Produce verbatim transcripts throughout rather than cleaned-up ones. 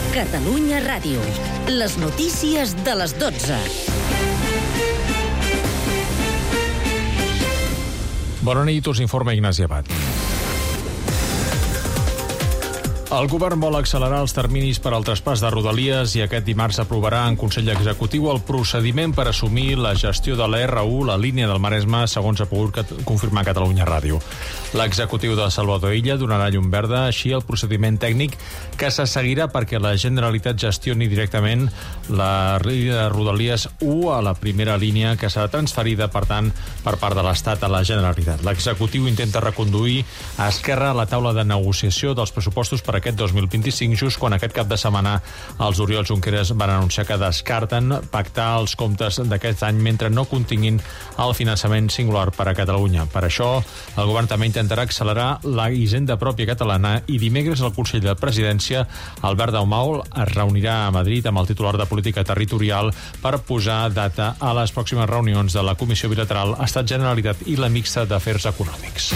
Catalunya Ràdio. Les notícies de les dotze. Bona nit, us informa Ignasi Abad. El govern vol accelerar els terminis per al traspàs de Rodalies i aquest dimarts aprovarà en Consell Executiu el procediment per assumir la gestió de la erra u, la línia del Maresme, segons ha pogut confirmar Catalunya Ràdio. L'executiu de Salvador Illa donarà llum verda així el procediment tècnic que se seguirà perquè la Generalitat gestioni directament la línia de Rodalies u a la primera línia que serà transferida, per tant, per part de l'Estat a la Generalitat. L'executiu intenta reconduir a Esquerra a la taula de negociació dels pressupostos per aquest dos mil vint-i-cinc, just quan aquest cap de setmana els Oriol Junqueras van anunciar que descarten pactar els comptes d'aquest any mentre no continguin el finançament singular per a Catalunya. Per això, el govern també intentarà accelerar la hisenda pròpia catalana i dimecres el Consell de Presidència, Albert Dalmau, es reunirà a Madrid amb el titular de Política Territorial per posar data a les pròximes reunions de la Comissió Bilateral Estat-Generalitat i la Mixta d'Afers Econòmics.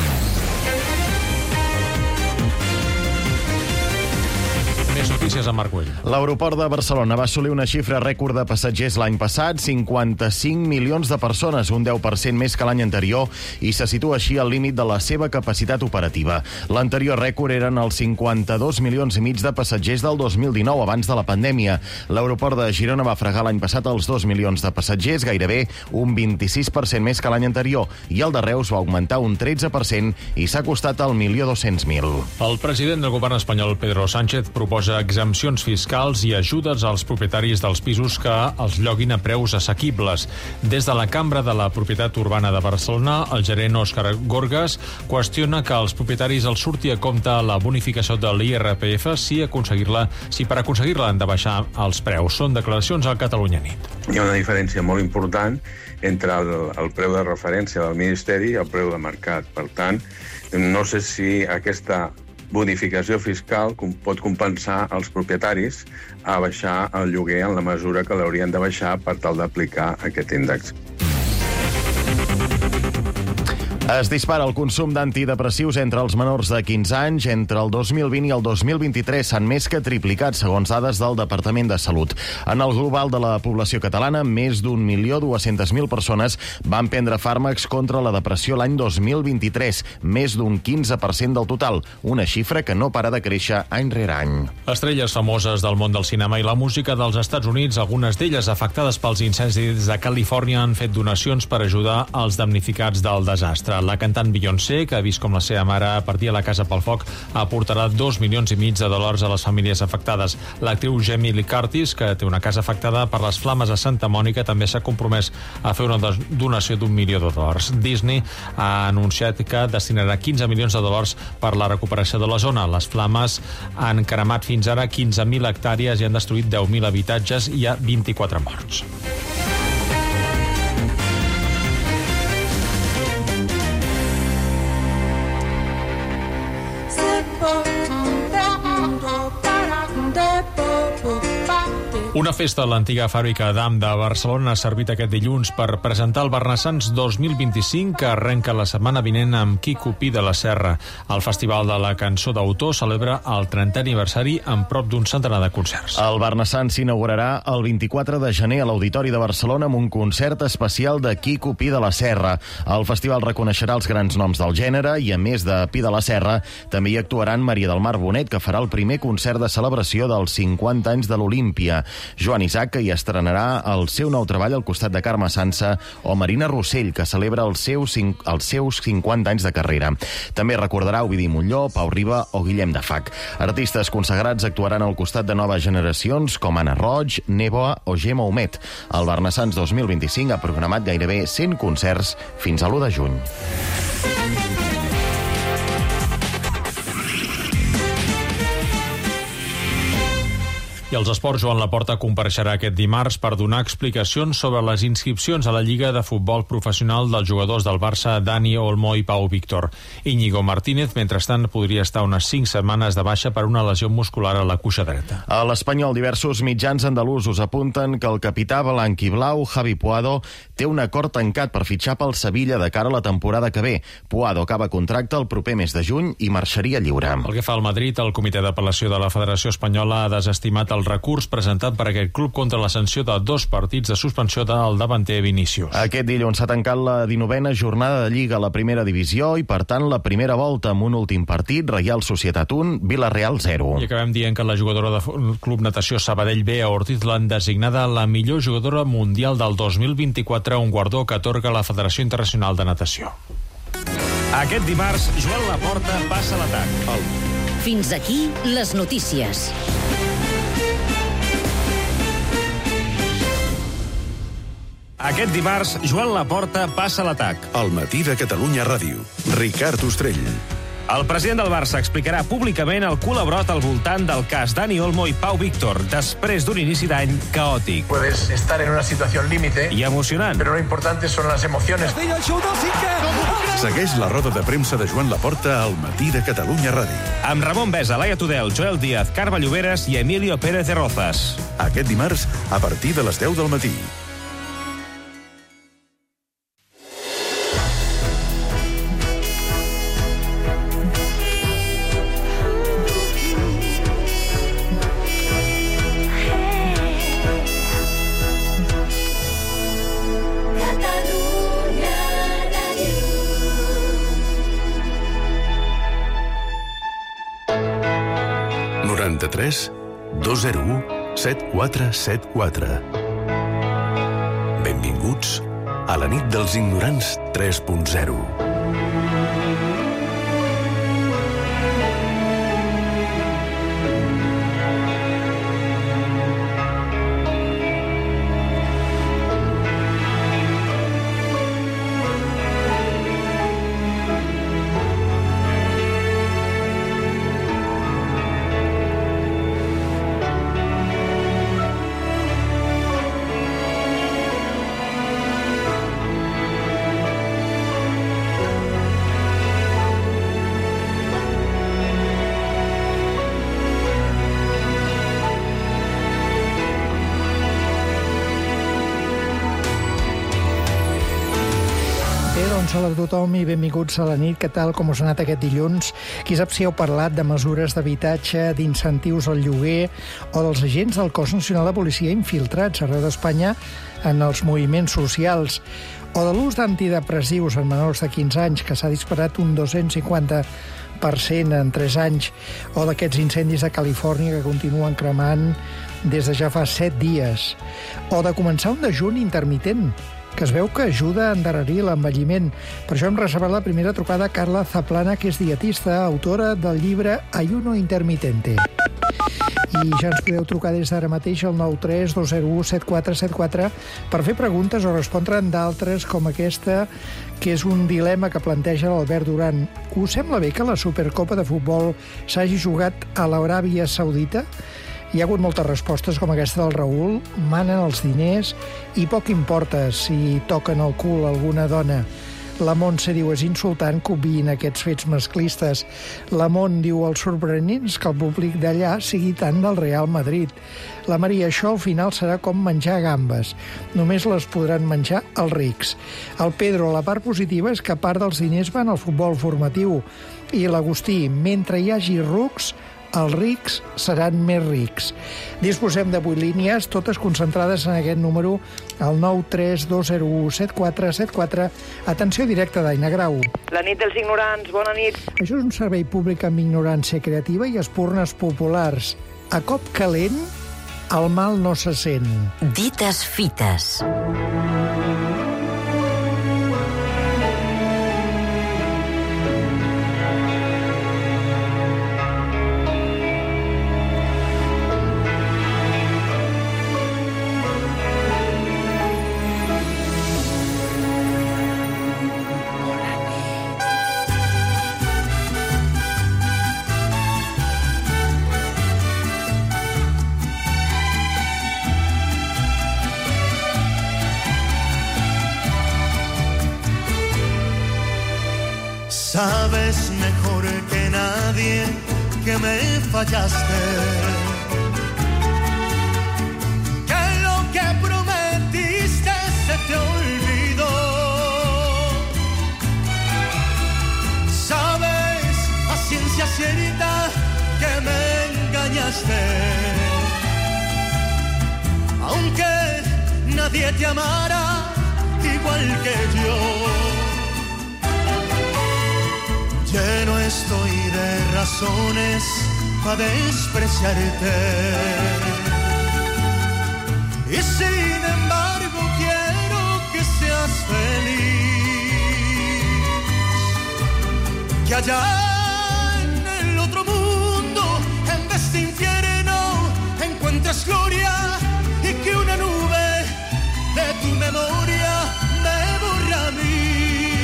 Més notícies amb Marc Güell. L'aeroport de Barcelona va assolir una xifra rècord de passatgers l'any passat, cinquanta-cinc milions de persones, un deu per cent més que l'any anterior, i se situa així al límit de la seva capacitat operativa. L'anterior rècord eren els cinquanta-dos milions i mig de passatgers del dos mil dinou, abans de la pandèmia. L'aeroport de Girona va fregar l'any passat els dos milions de passatgers, gairebé un vint-i-sis per cent més que l'any anterior, i el de Reus va augmentar un tretze per cent i s'ha acostat al milió dos-cents mil. El president del govern espanyol, Pedro Sánchez, proposa exempcions fiscals i ajudes als propietaris dels pisos que els lloguin a preus assequibles. Des de la Cambra de la Propietat Urbana de Barcelona, el gerent Òscar Gorgas qüestiona que als propietaris els surti a compte la bonificació de l'I R P F si aconseguir-la, si per aconseguir-la han de baixar els preus. Són declaracions al Catalunya Nit. Hi ha una diferència molt important entre el, el preu de referència del Ministeri i el preu de mercat. Per tant, no sé si aquesta bonificació fiscal pot compensar els propietaris a baixar el lloguer en la mesura que l'haurien de baixar per tal d'aplicar aquest índex. Es dispara el consum d'antidepressius entre els menors de quinze anys. Entre el dos mil vint i el dos mil vint-i-tres s'han més que triplicat, segons dades del Departament de Salut. En el global de la població catalana, més d'un milió dues-centes mil persones van prendre fàrmacs contra la depressió l'any dos mil vint-i-tres, més d'un quinze per cent del total, una xifra que no para de créixer any rere any. Estrelles famoses del món del cinema i la música dels Estats Units, algunes d'elles afectades pels incendis de Califòrnia, han fet donacions per ajudar els damnificats del desastre. La cantant Beyoncé, que ha vist com la seva mare partia la casa pel foc, aportarà dos milions i mig de dòlars a les famílies afectades. L'actriu Jamie Lee Curtis, que té una casa afectada per les flames a Santa Mònica, també s'ha compromès a fer una donació d'un milió de dòlars. Disney ha anunciat que destinarà quinze milions de dòlars per la recuperació de la zona. Les flames han cremat fins ara quinze mil hectàrees i han destruït deu mil habitatges i hi ha vint-i-quatre morts. Una festa a l'antiga fàbrica d'Am de Barcelona ha servit aquest dilluns per presentar el Barnassans dos mil vint-i-cinc, que arrenca la setmana vinent amb Quico Pi de la Serra. El Festival de la Cançó d'Autor celebra el trentè aniversari amb prop d'un centenar de concerts. El Barnassans s'inaugurarà el vint-i-quatre de gener a l'Auditori de Barcelona amb un concert especial de Quico Pi de la Serra. El festival reconeixerà els grans noms del gènere i, a més de Pi de la Serra, també hi actuaran Maria del Mar Bonet, que farà el primer concert de celebració dels cinquanta anys de l'Olímpia. Joan Isaac, que hi estrenarà el seu nou treball al costat de Carme Sansa, o Marina Rossell, que celebra els seus, els seus cinquanta anys de carrera. També recordarà Ovidi Montllor, Pau Riba o Guillem de Fac. Artistes consagrats actuaran al costat de noves generacions com Anna Roig, Neboa o Gemma Humet. El Barnassans dos mil vint-i-cinc ha programat gairebé cent concerts fins a l'u de juny. I els esports, Joan Laporta compareixerà aquest dimarts per donar explicacions sobre les inscripcions a la Lliga de Futbol Professional dels jugadors del Barça, Dani Olmo i Pau Víctor. Íñigo Martínez, mentrestant, podria estar unes cinc setmanes de baixa per una lesió muscular a la cuixa dreta. A l'Espanyol, diversos mitjans andalusos apunten que el capità blanquiblau, Javi Puado, té un acord tancat per fitxar pel Sevilla de cara a la temporada que ve. Puado acaba contracte el proper mes de juny i marxaria lliure. Pel que fa al Madrid, el Comitè d'Apel·lació de la Federació Espanyola ha desestimat el el recurs presentat per aquest club contra la sanció de dos partits de suspensió del davanter Vinícius. Aquest dilluns s'ha tancat la dinovena jornada de Lliga a la primera divisió i, per tant, la primera volta amb un últim partit, Reial Societat un, Vila-real zero. I acabem dient que la jugadora del Club Natació Sabadell B, Ortiz, l'han designada la millor jugadora mundial del dos mil vint-i-quatre, un guardó que atorga la Federació Internacional de Natació. Aquest dimarts, Joan Laporta passa l'atac. El... Fins aquí les notícies. Aquest dimarts, Joan Laporta passa l'atac. Al matí de Catalunya Ràdio. Ricard Ostrell. El president del Barça explicarà públicament el culebrot al voltant del cas Dani Olmo i Pau Víctor, després d'un inici d'any caòtic. Puedes estar en una situación límite i emocionant. Pero lo importante son las emociones. Segueix la roda de premsa de Joan Laporta al matí de Catalunya Ràdio. Amb Ramon Besa, Laia Tudel, Joel Díaz, Carme Lloberes i Emilio Pérez de Rozas. Aquest dimarts, a partir de les deu del matí. noranta-tres dos zero u set quatre set quatre. Benvinguts a la nit dels ignorants tres punt zero. Hola a tothom i benvinguts a la nit. Què tal, com us ha anat aquest dilluns? Qui sap si heu parlat de mesures d'habitatge, d'incentius al lloguer o dels agents del Cos Nacional de Policia infiltrats arreu d'Espanya en els moviments socials, o de l'ús d'antidepressius en menors de quinze anys, que s'ha disparat un dos-cents cinquanta per cent en tres anys, o d'aquests incendis de Califòrnia que continuen cremant des de ja fa set dies, o de començar un dejuni intermitent, que es veu que ajuda a endarrerir l'envelliment. Per això hem reservat la primera trucada a Carla Zaplana, que és dietista, autora del llibre Ayuno Intermitente. I ja ens podeu trucar des d'ara mateix al nou tres dos zero u set quatre set quatre per fer preguntes o respondre'n d'altres com aquesta, que és un dilema que planteja l'Albert Duran. Us sembla bé que la Supercopa de Futbol s'hagi jugat a l'Aràbia Saudita? Hi ha hagut moltes respostes com aquesta del Raül. Manen els diners i poc importa si toquen el cul a alguna dona. La Montse diu, és insultant que obviïn aquests fets masclistes. La Mont diu, el sorprenent és que el públic d'allà sigui tant del Real Madrid. La Maria, això al final serà com menjar gambes. Només les podran menjar els rics. El Pedro, la part positiva és que part dels diners van al futbol formatiu. I l'Agustí, mentre hi hagi rucs, els rics seran més rics. Disposem de vuit línies, totes concentrades en aquest número, al nou tres dos zero u set quatre set quatre. Atenció directa d'Aina Grau. La nit dels ignorants, bona nit. Això és un servei públic amb ignorància creativa i espurnes populars. A cop calent, el mal no se sent. Dites fites. Sabes mejor que nadie que me fallaste, que lo que prometiste se te olvidó. Sabes a ciencia cierta que me engañaste, aunque nadie te amara igual que yo. Lleno estoy de razones para despreciarte. Y sin embargo quiero que seas feliz. Que allá en el otro mundo, en vez de infierno, encuentres gloria y que una nube de tu memoria me borra a mí.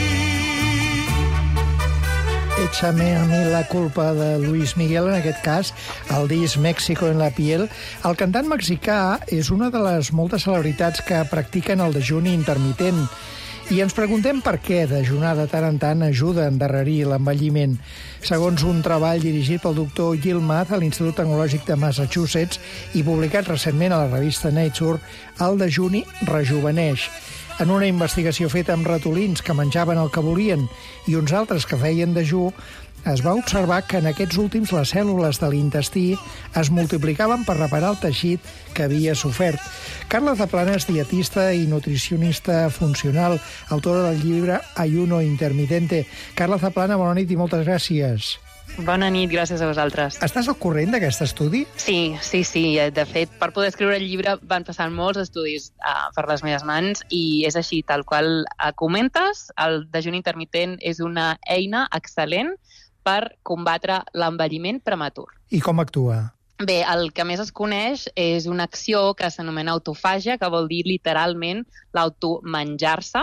Échame a mi la culpa de Luis Miguel, en aquest cas, el disc México en la piel. El cantant mexicà és una de les moltes celebritats que practiquen el dejuni intermitent. I ens preguntem per què dejunar de tant en tant ajuda a endarrerir l'envelliment. Segons un treball dirigit pel doctor Gil Math a l'Institut Tecnològic de Massachusetts i publicat recentment a la revista Nature, el dejuni rejuveneix. En una investigació feta amb ratolins que menjaven el que volien i uns altres que feien dejú, es va observar que en aquests últims les cèl·lules de l'intestí es multiplicaven per reparar el teixit que havia sofert. Carla Zaplana és dietista i nutricionista funcional, autora del llibre Ayuno Intermitente. Carla Zaplana, bona nit i moltes gràcies. Bona nit, gràcies a vosaltres. Estàs al corrent d'aquest estudi? Sí, sí, sí. De fet, per poder escriure el llibre van passar molts estudis uh, per les meves mans i és així, tal qual uh, comentes, el dejuni intermitent és una eina excel·lent per combatre l'envelliment prematur. I com actua? Bé, el que més es coneix és una acció que s'anomena autofàgia, que vol dir literalment l'automenjar-se,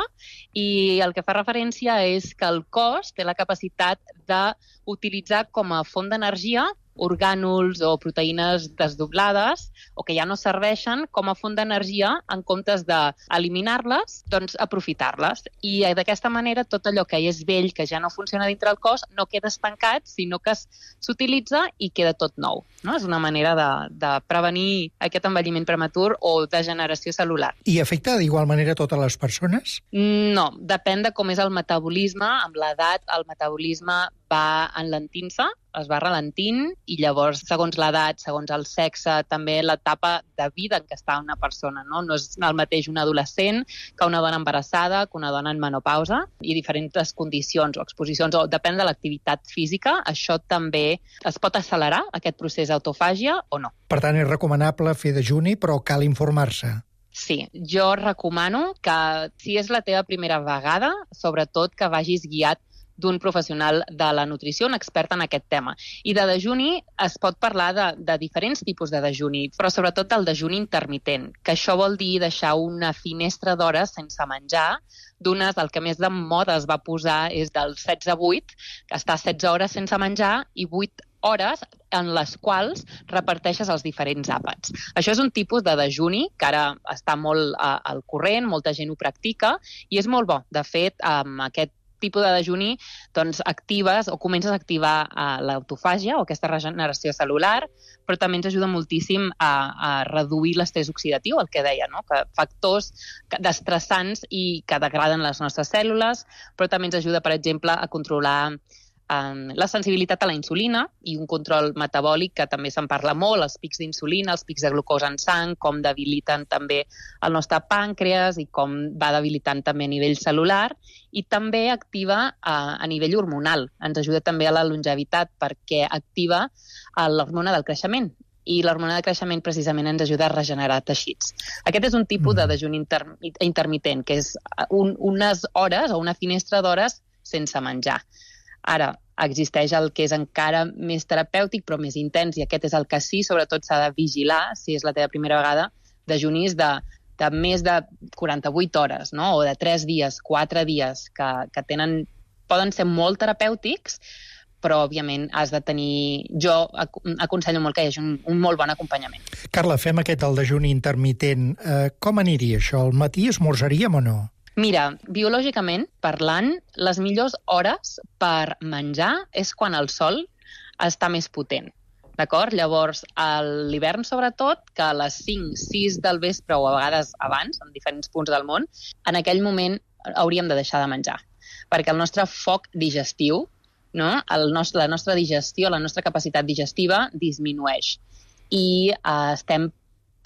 i el que fa referència és que el cos té la capacitat d'utilitzar com a font d'energia orgànuls o proteïnes desdoblades o que ja no serveixen com a font d'energia en comptes d'eliminar-les, doncs aprofitar-les. I d'aquesta manera tot allò que és vell, que ja no funciona dintre el cos, no queda estancat, sinó que s'utilitza i queda tot nou. No? És una manera de, de prevenir aquest envelliment prematur o degeneració cel·lular. I afecta d'igual manera a totes les persones? No, depèn de com és el metabolisme. Amb l'edat el metabolisme va enlentint-se, es va ralentint i llavors, segons l'edat, segons el sexe, també l'etapa de vida en què està una persona. No, no és el mateix un adolescent que una dona embarassada, que una dona en menopausa i diferents condicions o exposicions, o depèn de l'activitat física, això també es pot accelerar, aquest procés d'autofàgia, o no. Per tant, és recomanable fer dejuni, però cal informar-se. Sí, jo recomano que, si és la teva primera vegada, sobretot que vagis guiat d'un professional de la nutrició, un expert en aquest tema. I de dejuni es pot parlar de, de diferents tipus de dejuni, però sobretot del dejuni intermitent, que això vol dir deixar una finestra d'hores sense menjar. D'unes, el que més de moda es va posar és del setze a vuit, que està setze hores sense menjar i vuit hores en les quals reparteixes els diferents àpats. Això és un tipus de dejuni que ara està molt uh, al corrent, molta gent ho practica i és molt bo. De fet, amb aquest tipus de dejuni, doncs actives o comences a activar uh, l'autofàgia o aquesta regeneració cel·lular, però també ens ajuda moltíssim a, a reduir l'estrès oxidatiu, el que deia, no? Que factors destressants i que degraden les nostres cèl·lules, però també ens ajuda, per exemple, a controlar um, la sensibilitat a la insulina i un control metabòlic que també se'n parla molt, els pics d'insulina, els pics de glucosa en sang, com debiliten també el nostre pàncreas i com va debilitant també a nivell cel·lular, i també activa uh, a nivell hormonal. Ens ajuda també a la longevitat perquè activa l'hormona del creixement i l'hormona de creixement precisament ens ajuda a regenerar teixits. Aquest és un tipus de dejuni inter intermitent, que és un, unes hores o una finestra d'hores sense menjar. Ara, existeix el que és encara més terapèutic, però més intens, i aquest és el que sí, sobretot s'ha de vigilar, si és la teva primera vegada, dejunis de, de més de quaranta-vuit hores, no? O de tres dies, quatre dies, que, que tenen, poden ser molt terapèutics, però, òbviament, has de tenir... Jo aconsello molt que hi hagi un, un molt bon acompanyament. Carla, fem aquest el dejuni intermitent. Eh, com aniria això? Al matí esmorzaríem o no? Mira, biològicament parlant, les millors hores per menjar és quan el sol està més potent. D'acord? Llavors, a l'hivern, sobretot, que a les cinc, sis del vespre o a vegades abans, en diferents punts del món, en aquell moment hauríem de deixar de menjar. Perquè el nostre foc digestiu, no? El nostre, la nostra digestió, la nostra capacitat digestiva disminueix. I eh, estem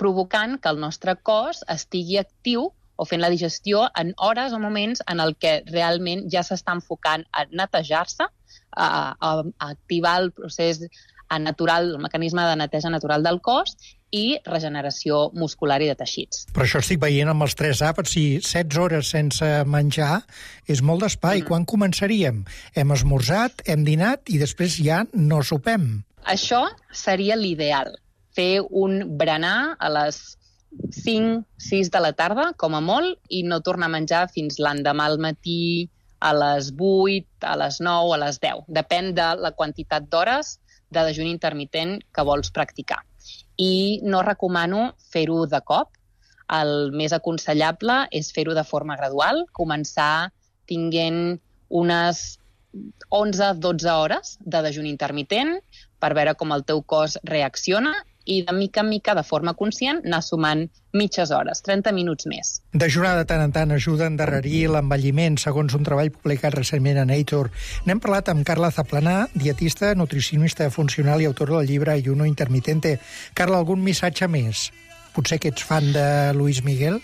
provocant que el nostre cos estigui actiu o fent la digestió en hores o moments en el que realment ja s'està enfocant a netejar-se, a, a, a activar el procés natural, el mecanisme de neteja natural del cos i regeneració muscular i de teixits. Però això estic veient amb els tres àpats, si setze hores sense menjar és molt d'espai. Mm. Quan començaríem? Hem esmorzat, hem dinat i després ja no sopem. Això seria l'ideal. Fer un berenar a les cinc sis de la tarda, com a molt, i no tornar a menjar fins l'endemà al matí, a les vuit, a les nou, a les deu. Depèn de la quantitat d'hores de dejuni intermitent que vols practicar. I no recomano fer-ho de cop. El més aconsellable és fer-ho de forma gradual, començar tinguent unes onze dotze hores de dejuni intermitent per veure com el teu cos reacciona i de mica en mica, de forma conscient, anar sumant mitges hores, trenta minuts més. Dejunar de tant en tant ajuda a endarrerir l'envelliment, segons un treball publicat recentment a Nature. N'hem parlat amb Carla Zaplana, dietista, nutricionista funcional i autora del llibre Ayuno Intermitente. Carla, algun missatge més? Potser que ets fan de Luis Miguel?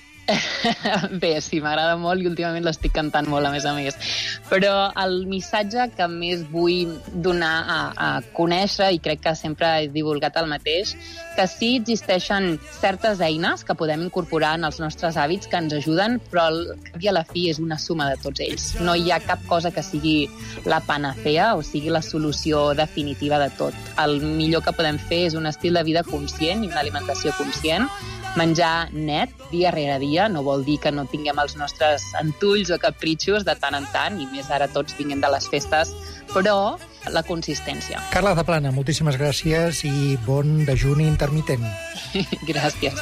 Bé, sí, m'agrada molt i últimament l'estic cantant molt, a més a més. Però el missatge que més vull donar a, a conèixer, i crec que sempre he divulgat el mateix, que sí existeixen certes eines que podem incorporar en els nostres hàbits que ens ajuden, però al cap i a la fi és una suma de tots ells. No hi ha cap cosa que sigui la panacea o sigui la solució definitiva de tot. El millor que podem fer és un estil de vida conscient i una alimentació conscient. Menjar net, dia rere dia, no vol dir que no tinguem els nostres entulls o capritxos de tant en tant, i més ara tots vinguem de les festes, però la consistència. Carla Zaplana, moltíssimes gràcies i bon dejuni intermitent. Gràcies.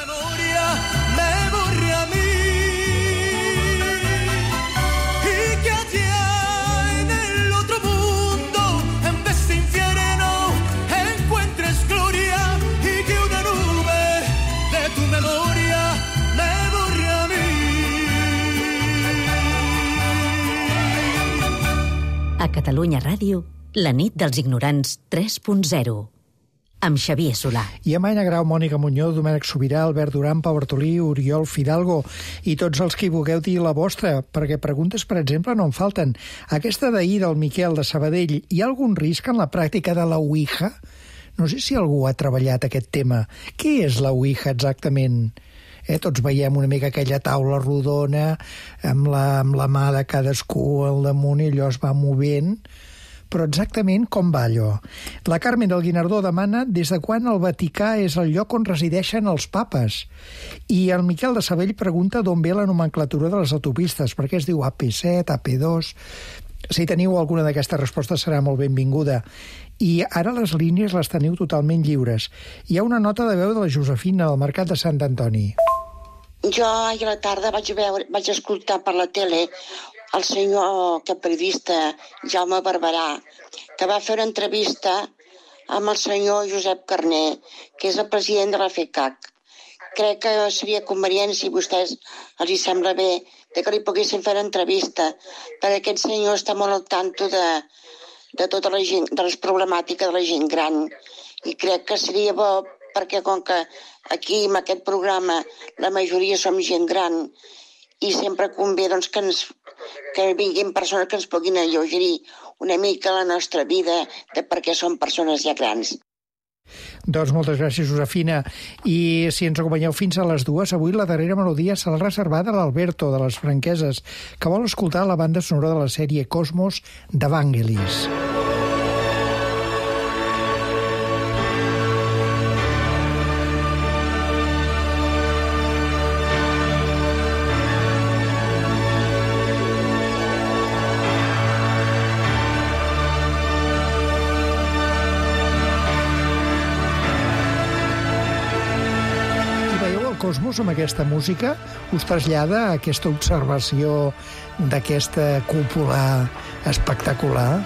A Catalunya Ràdio, la nit dels ignorants tres punt zero, amb Xavier Solà. I amb Aina Grau, Mònica Muñoz, Domènec Sobirà, Albert Duran, Pau Bartolí, Oriol Fidalgo i tots els que hi vulgueu dir la vostra, perquè preguntes, per exemple, no en falten. Aquesta d'ahir del Miquel de Sabadell, hi ha algun risc en la pràctica de la Ouija? No sé si algú ha treballat aquest tema. Què és la Ouija exactament? Eh, tots veiem una mica aquella taula rodona amb la, amb la mà de cadascú al damunt i allò es va movent. Però exactament com va allò? La Carmen del Guinardó demana des de quan el Vaticà és el lloc on resideixen els papes. I el Miquel de Sabell pregunta d'on ve la nomenclatura de les autopistes, perquè es diu A P set, A P dos... Si teniu alguna d'aquestes respostes serà molt benvinguda. I ara les línies les teniu totalment lliures. Hi ha una nota de veu de la Josefina del Mercat de Sant Antoni. Jo ahir a la tarda vaig, veure, vaig escoltar per la tele el senyor que periodista Jaume Barberà, que va fer una entrevista amb el senyor Josep Carner, que és el president de la FECAC. Crec que seria convenient, si a vostès els hi sembla bé, de que li poguessin fer una entrevista, perquè aquest senyor està molt al tanto de, de tota la gent, de les problemàtiques de la gent gran. I crec que seria bo, perquè com que aquí, en aquest programa, la majoria som gent gran, i sempre convé doncs, que, ens, que vinguin persones que ens puguin alleugerir una mica la nostra vida, de perquè som persones ja grans. Doncs moltes gràcies, Josefina. I si ens acompanyeu fins a les dues, avui la darrera melodia serà reservada a l'Alberto, de les Franqueses, que vol escoltar la banda sonora de la sèrie Cosmos de Vangelis. Cosmos, amb aquesta música, us trasllada a aquesta observació d'aquesta cúpula espectacular.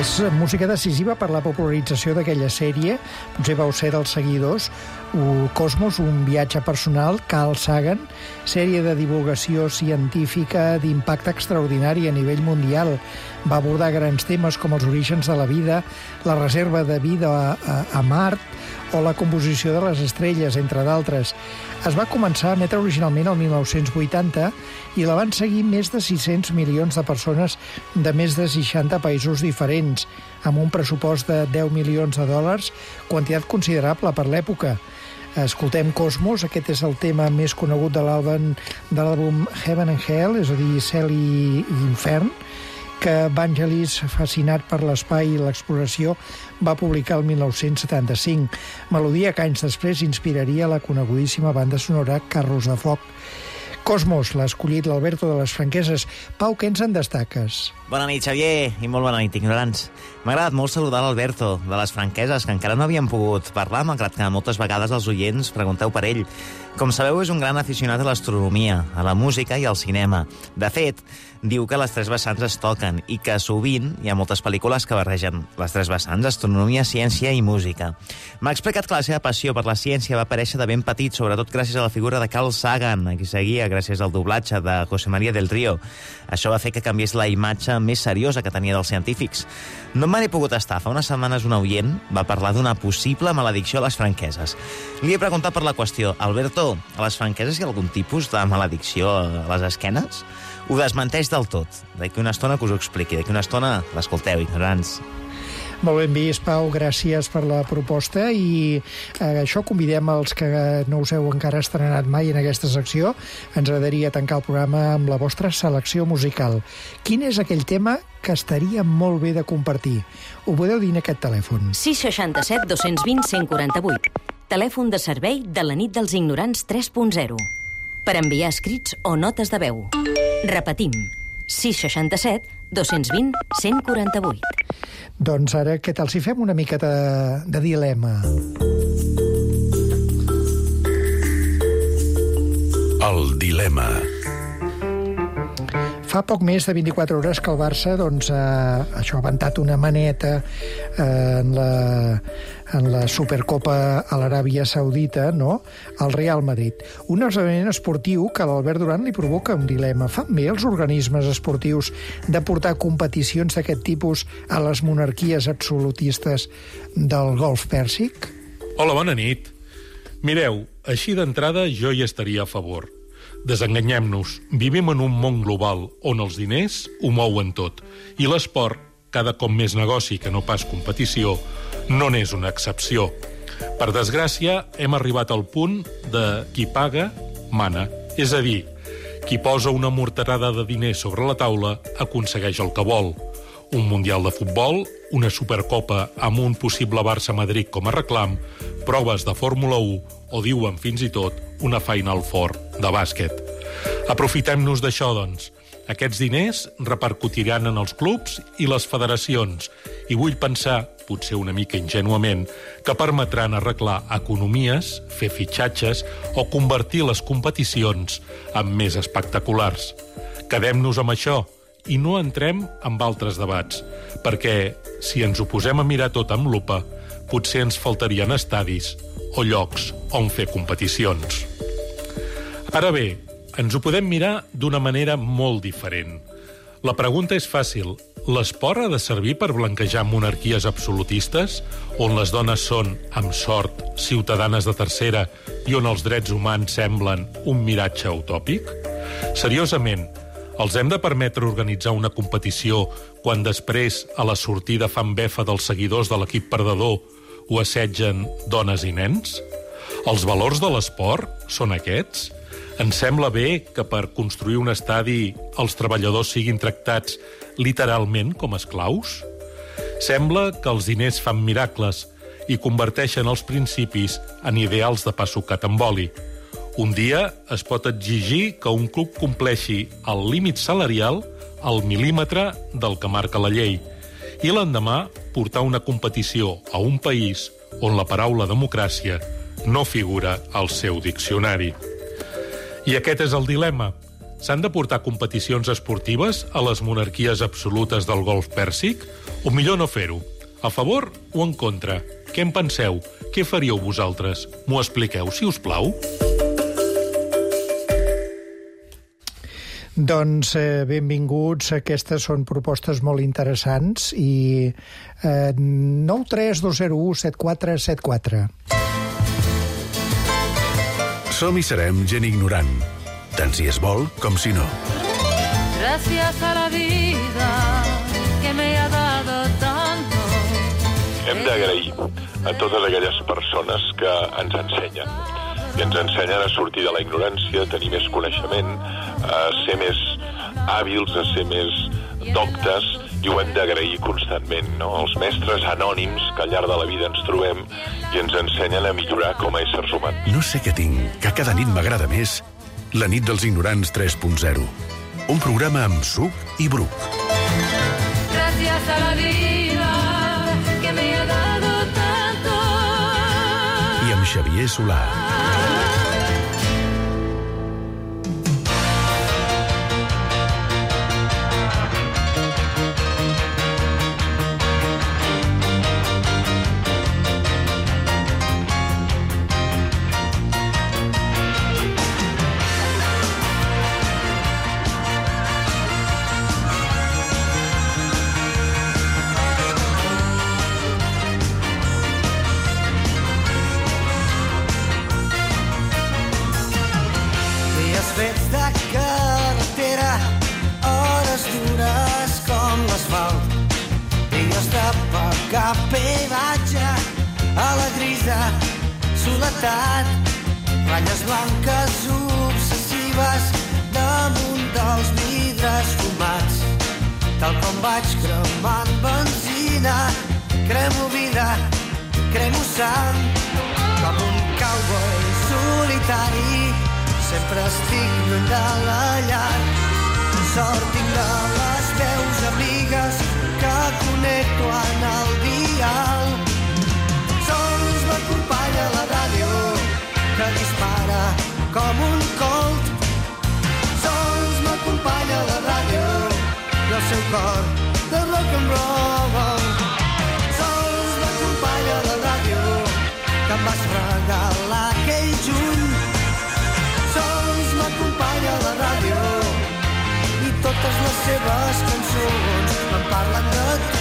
És música decisiva per la popularització d'aquella sèrie. Potser vau ser dels seguidors. Cosmos, un viatge personal, Carl Sagan, sèrie de divulgació científica d'impacte extraordinari a nivell mundial. Va abordar grans temes com els orígens de la vida, la reserva de vida a, a, a Mart o la composició de les estrelles, entre d'altres. Es va començar a emetre originalment el mil nou-cents vuitanta i la van seguir més de sis-cents milions de persones de més de seixanta països diferents, amb un pressupost de deu milions de dòlars, quantitat considerable per l'època. Escoltem Cosmos, aquest és el tema més conegut de l'àlbum de l'àlbum Heaven and Hell, és a dir, Cel i, i Infern, que Vangelis, fascinat per l'espai i l'exploració, va publicar el mil nou-cents setanta-cinc. Melodia que anys després inspiraria la conegudíssima banda sonora Carros de Foc. Cosmos l'ha escollit l'Alberto de les Franqueses. Pau, què ens en destaques? Bona nit, Xavier, i molt bona nit, ignorants. M'ha agradat molt saludar l'Alberto de les Franqueses, que encara no havíem pogut parlar, malgrat que moltes vegades els oients pregunteu per ell. Com sabeu, és un gran aficionat a l'astronomia, a la música i al cinema. De fet, diu que les tres vessants es toquen i que sovint hi ha moltes pel·lícules que barregen les tres vessants, astronomia, ciència i música. M'ha explicat que la seva passió per la ciència va aparèixer de ben petit, sobretot gràcies a la figura de Carl Sagan, a qui seguia gràcies al doblatge de José María del Río. Això va fer que canviés la imatge més seriosa que tenia dels científics. No me n'he pogut estar. Fa unes setmanes un oient va parlar d'una possible maledicció a les franqueses. Li he preguntat per la qüestió. Alberto, a les franqueses hi ha algun tipus de maledicció a les esquenes? Ho desmenteix del tot. D'aquí una estona que us ho expliqui. D'aquí una estona l'escolteu, ignorants. Molt ben vist, Pau, gràcies per la proposta i eh, això convidem els que no us heu encara estrenat mai en aquesta secció. Ens agradaria tancar el programa amb la vostra selecció musical. Quin és aquell tema que estaria molt bé de compartir? Ho podeu dir en aquest telèfon. sis seixanta-set dos cents vint cent quaranta-vuit. Telèfon de servei de la nit dels ignorants tres punt zero. Per enviar escrits o notes de veu. Repetim. sis seixanta-set dos cents vint cent quaranta-vuit. Doncs ara, què tal si fem una mica de, de dilema? El dilema. Fa poc més de vint-i-quatre hores que el Barça doncs, ha, això, ha ventat una maneta eh, en, la, en la Supercopa a l'Aràbia Saudita, no?, al Real Madrid. Un esdeveniment esportiu que a l'Albert Duran li provoca un dilema. Fan bé els organismes esportius de portar competicions d'aquest tipus a les monarquies absolutistes del Golf Pèrsic? Hola, bona nit. Mireu, així d'entrada jo hi estaria a favor. Desenganyem-nos, vivim en un món global on els diners ho mouen tot i l'esport, cada cop més negoci que no pas competició, no n'és una excepció. Per desgràcia, hem arribat al punt de qui paga, mana. És a dir, qui posa una morterada de diners sobre la taula aconsegueix el que vol. Un Mundial de Futbol, una Supercopa amb un possible Barça-Madrid com a reclam, proves de Fórmula u o diuen fins i tot una Final Four de bàsquet. Aprofitem-nos d'això, doncs. Aquests diners repercutiran en els clubs i les federacions i vull pensar, potser una mica ingenuament, que permetran arreglar economies, fer fitxatges o convertir les competicions en més espectaculars. Quedem-nos amb això i no entrem en altres debats, perquè si ens ho posem a mirar tot amb lupa, potser ens faltarien estadis o llocs on fer competicions. Ara bé, ens ho podem mirar d'una manera molt diferent. La pregunta és fàcil. L'esport ha de servir per blanquejar monarquies absolutistes, on les dones són, amb sort, ciutadanes de tercera i on els drets humans semblen un miratge utòpic? Seriosament, els hem de permetre organitzar una competició quan després, a la sortida, fan befa dels seguidors de l'equip perdedor o assetgen dones i nens? Els valors de l'esport són aquests? Ens sembla bé que per construir un estadi els treballadors siguin tractats literalment com esclaus? Sembla que els diners fan miracles i converteixen els principis en ideals de pa sucat amb oli. Un dia es pot exigir que un club compleixi el límit salarial al mil·límetre del que marca la llei i l'endemà portar una competició a un país on la paraula democràcia no figura al seu diccionari. I aquest és el dilema. S'han de portar competicions esportives a les monarquies absolutes del golf pèrsic? O millor no fer-ho? A favor o en contra? Què en penseu? Què faríeu vosaltres? M'ho expliqueu, si us plau? Doncs eh, benvinguts, aquestes són propostes molt interessants i eh, nou tres dos zero u set quatre set quatre. Som i serem gent ignorant, tant si es vol com si no. Gracias a la vida que me ha dado tanto. Hem d'agrair a totes aquelles persones que ens ensenyen. I ens ensenyen a sortir de la ignorància, a tenir més coneixement, a ser més hàbils, a ser més doctes, i ho hem d'agrair constantment, no? Els mestres anònims que al llarg de la vida ens trobem i ens ensenyen a millorar com a éssers humans. No sé què tinc, que cada nit m'agrada més La nit dels ignorants tres punt zero. Un programa amb suc i bruc. Gracias a la vida que me ha dado tanto. I amb Xavier Solà. Fets de carretera, hores dures com l'asfalt, dies de pagar peatge a la grisa soledat, ratlles blanques obsessives damunt dels vidres fumats, tal com vaig cremant benzina, cremo vida, cremo sang, com un cowboy solitari. Sempre estic lluny de la llar. Sort tinc de les veus amigues que connecto en el dial. Sols m'acompanya la ràdio que dispara com un colt. Sols m'acompanya la ràdio i el seu cor de rock and roll. Sols m'acompanya la ràdio que em vas regalar aquell juny. Sols m'acompanya la ràdio i totes les seves cançons em parlen de tu,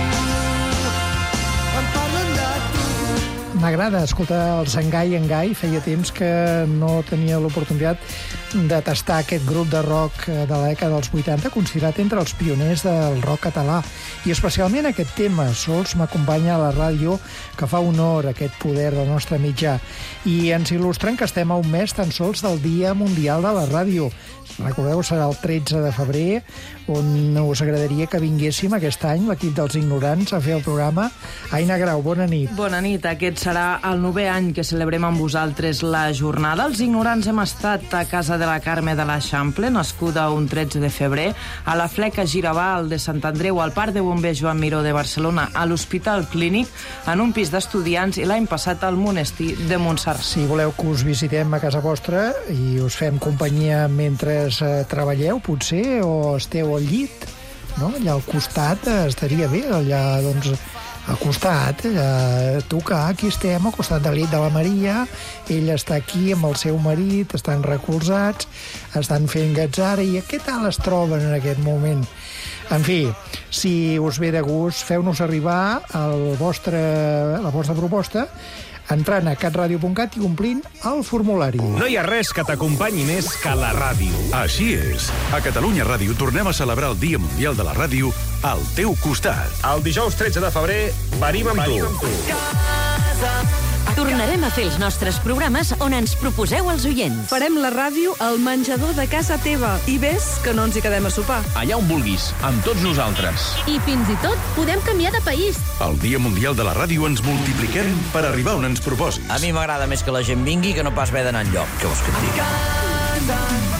em parlen de tu. M'agrada escoltar els Engai Engai. Feia temps que no tenia l'oportunitat de tastar aquest grup de rock de la dècada dels vuitanta, considerat entre els pioners del rock català. I especialment aquest tema, Sols m'acompanya a la ràdio, que fa honor a aquest poder del nostre mitjà. I ens il·lustren que estem a un mes tan sols del Dia Mundial de la Ràdio. Recordeu, serà el tretze de febrer, on us agradaria que vinguéssim aquest any, l'equip dels ignorants, a fer el programa. Aina Grau, bona nit. Bona nit. Aquest serà el novè any que celebrem amb vosaltres la jornada. Els ignorants hem estat a casa de la Carme de l'Eixample, nascuda un tretze de febrer, a la Fleca Giraval de Sant Andreu, al Parc de Bombers Joan Miró de Barcelona, a l'Hospital Clínic, en un pis d'estudiants, i l'any passat al monestir de Montserrat. Si voleu que us visitem a casa vostra i us fem companyia mentre eh, treballeu, potser, o esteu al llit, no? Allà al costat eh, estaria bé, allà, doncs, al costat, allà, tocar, aquí estem, al costat del llit de la Maria, ella està aquí amb el seu marit, estan recolzats, estan fent gatzara, i què tal es troben en aquest moment? En fi, si us ve de gust, feu-nos arribar el vostre, la vostra proposta entrant a catradio punt cat i omplint el formulari. No hi ha res que t'acompanyi més que la ràdio. Així és. A Catalunya Ràdio tornem a celebrar el Dia Mundial de la Ràdio al teu costat. El dijous tretze de febrer venim amb tu. Tornarem a fer els nostres programes on ens proposeu els oients. Farem la ràdio al menjador de casa teva. I ves que no ens hi quedem a sopar. Allà on vulguis, amb tots nosaltres. I fins i tot podem canviar de país. Al Dia Mundial de la Ràdio ens multipliquem per arribar on ens proposis. A mi m'agrada més que la gent vingui que no pas haver d'anar enlloc. Què vols que et digui?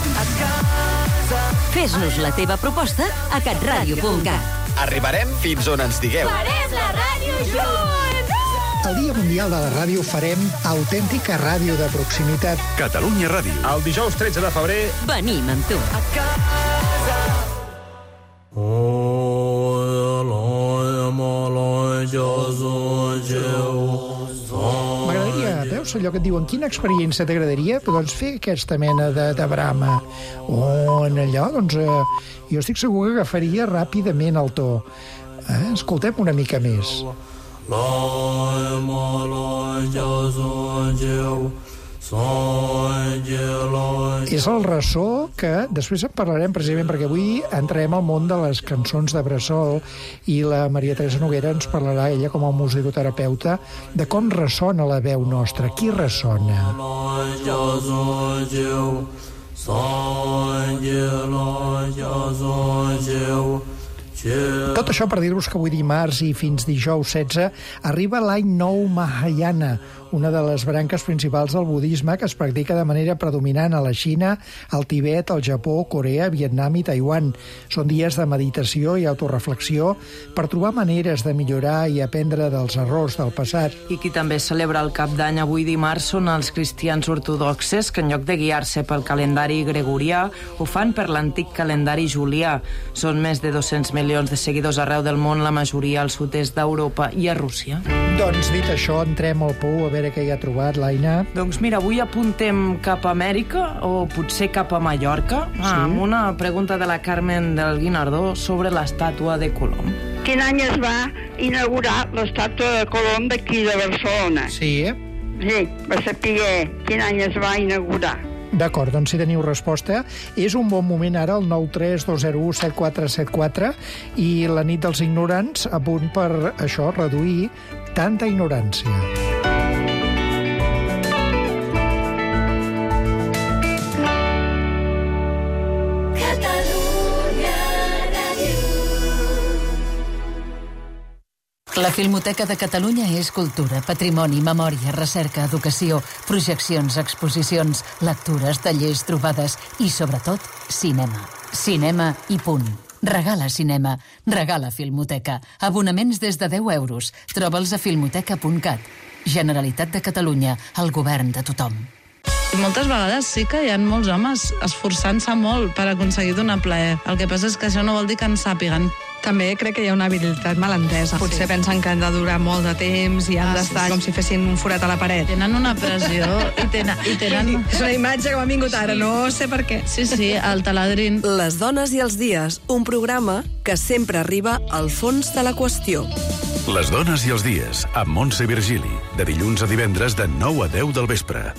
Fes-nos la teva proposta a catradio punt cat. Arribarem fins on ens digueu. Farem la ràdio junts! El Dia Mundial de la Ràdio farem autèntica ràdio de proximitat. Catalunya Ràdio. El dijous tretze de febrer... Venim amb tu. M'agradaria, veus allò que et diuen, quina experiència t'agradaria? Doncs fer aquesta mena de, de brama. O en allò, doncs, eh, jo estic segur que agafaria ràpidament el to. Eh? Escoltem una mica més. És el ressò que després en parlarem precisament perquè avui entrem al món de les cançons de bressol i la Maria Teresa Noguera ens parlarà, ella com a musicoterapeuta, de com ressona la veu nostra. Qui ressona? Tot això per dir-vos que avui dimarts i fins dijous setze arriba l'any nou Mahayana, una de les branques principals del budisme que es practica de manera predominant a la Xina, al Tibet, al Japó, Corea, Vietnam i Taiwan. Són dies de meditació i autoreflexió per trobar maneres de millorar i aprendre dels errors del passat. I qui també celebra el cap d'any avui dimarts són els cristians ortodoxes que en lloc de guiar-se pel calendari gregorià ho fan per l'antic calendari julià. Són més de dos-cents milions de seguidors arreu del món, la majoria al sud-est d'Europa i a Rússia. Doncs dit això, entrem al pou a veure què hi ha trobat, l'Aina. Doncs mira, avui apuntem cap a Amèrica o potser cap a Mallorca, sí? Amb una pregunta de la Carmen del Guinardó sobre l'estàtua de Colom. Quin any es va inaugurar l'estàtua de Colom d'aquí de Barcelona? Sí. Sí, va saber quin any es va inaugurar. D'acord, doncs si teniu resposta, és un bon moment ara el nou tres dos zero u set quatre set quatre i la nit dels ignorants a punt per això reduir tanta ignorància. La Filmoteca de Catalunya és cultura, patrimoni, memòria, recerca, educació, projeccions, exposicions, lectures, tallers, trobades i, sobretot, cinema. Cinema i punt. Regala cinema. Regala Filmoteca. Abonaments des de deu euros. Troba'ls a filmoteca punt cat. Generalitat de Catalunya. El govern de tothom. Moltes vegades sí que hi ha molts homes esforçant-se molt per aconseguir donar plaer. El que passa és que això no vol dir que en sàpiguen. També crec que hi ha una habilitat malentesa. Potser sí. Pensen que han de durar molt de temps i han ah, d'estar sí. com si fessin un forat a la paret. Tenen una pressió i tenen... I tenen... És una imatge que m'ha vingut ara, sí. No sé per què. Sí, sí, el taladrin. Les dones i els dies, un programa que sempre arriba al fons de la qüestió. Les dones i els dies, amb Montse Virgili, de dilluns a divendres de nou a deu del vespre.